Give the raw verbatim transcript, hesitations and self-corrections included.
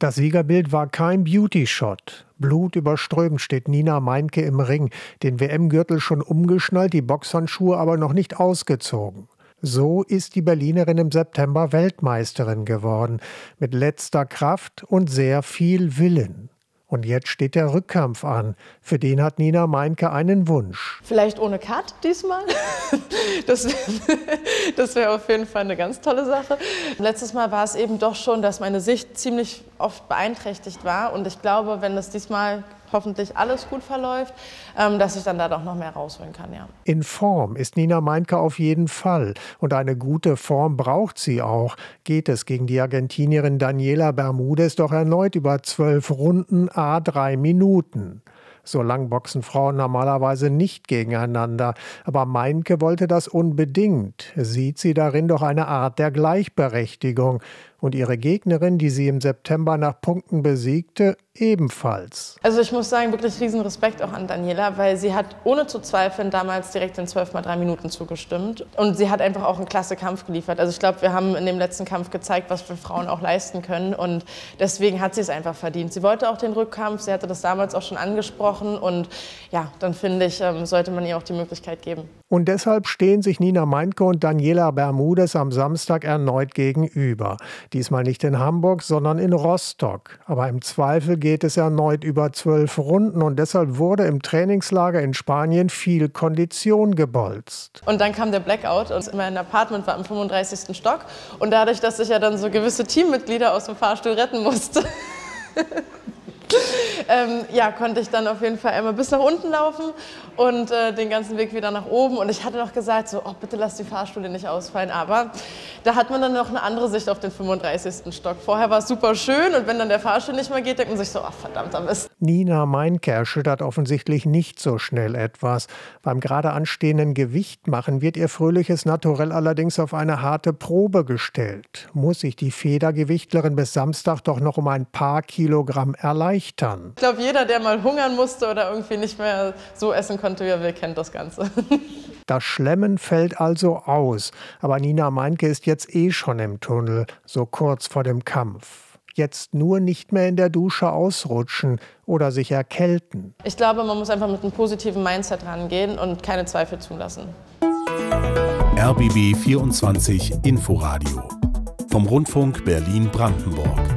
Das Siegerbild war kein Beauty-Shot. Blutüberströmt steht Nina Meinke im Ring, den W M-Gürtel schon umgeschnallt, die Boxhandschuhe aber noch nicht ausgezogen. So ist die Berlinerin im September Weltmeisterin geworden, mit letzter Kraft und sehr viel Willen. Und jetzt steht der Rückkampf an. Für den hat Nina Meinke einen Wunsch. Vielleicht ohne Cut diesmal. Das, das wäre auf jeden Fall eine ganz tolle Sache. Letztes Mal war es eben doch schon, dass meine Sicht ziemlich oft beeinträchtigt war. Und ich glaube, wenn das diesmal hoffentlich alles gut verläuft, ähm, dass ich dann da doch noch mehr rausholen kann, ja. In Form ist Nina Meinke auf jeden Fall. Und eine gute Form braucht sie auch. Geht es gegen die Argentinierin Daniela Bermudez doch erneut über zwölf Runden à drei Minuten. So lang boxen Frauen normalerweise nicht gegeneinander. Aber Meinke wollte das unbedingt. Sieht sie darin doch eine Art der Gleichberechtigung. Und ihre Gegnerin, die sie im September nach Punkten besiegte, ebenfalls. Also ich muss sagen, wirklich riesen Respekt auch an Daniela, weil sie hat ohne zu zweifeln damals direkt in zwölf mal drei Minuten zugestimmt. Und sie hat einfach auch einen klasse Kampf geliefert. Also ich glaube, wir haben in dem letzten Kampf gezeigt, was wir Frauen auch leisten können. Und deswegen hat sie es einfach verdient. Sie wollte auch den Rückkampf, sie hatte das damals auch schon angesprochen. Und ja, dann finde ich, sollte man ihr auch die Möglichkeit geben. Und deshalb stehen sich Nina Meinke und Daniela Bermudez am Samstag erneut gegenüber. Diesmal nicht in Hamburg, sondern in Rostock. Aber im Zweifel geht es erneut über zwölf Runden und deshalb wurde im Trainingslager in Spanien viel Kondition gebolzt. Und dann kam der Blackout und mein Apartment war im fünfunddreißigsten Stock. Und dadurch, dass ich ja dann so gewisse Teammitglieder aus dem Fahrstuhl retten musste, ähm, ja, konnte ich dann auf jeden Fall einmal bis nach unten laufen und äh, den ganzen Weg wieder nach oben. Und ich hatte noch gesagt, so, oh, bitte lass die Fahrstühle nicht ausfallen. Aber da hat man dann noch eine andere Sicht auf den fünfunddreißigsten Stock. Vorher war es super schön und wenn dann der Fahrstuhl nicht mehr geht, denkt man sich so, ach, verdammter Mist. Nina Meinke erschüttert offensichtlich nicht so schnell etwas. Beim gerade anstehenden Gewichtmachen wird ihr fröhliches Naturell allerdings auf eine harte Probe gestellt. Muss sich die Federgewichtlerin bis Samstag doch noch um ein paar Kilogramm erleichtern. Ich glaube, jeder, der mal hungern musste oder irgendwie nicht mehr so essen konnte, wie er will, kennt das Ganze. Das Schlemmen fällt also aus. Aber Nina Meinke ist jetzt eh schon im Tunnel, so kurz vor dem Kampf. Jetzt nur nicht mehr in der Dusche ausrutschen oder sich erkälten. Ich glaube, man muss einfach mit einem positiven Mindset rangehen und keine Zweifel zulassen. R B B vierundzwanzig Inforadio vom Rundfunk Berlin-Brandenburg.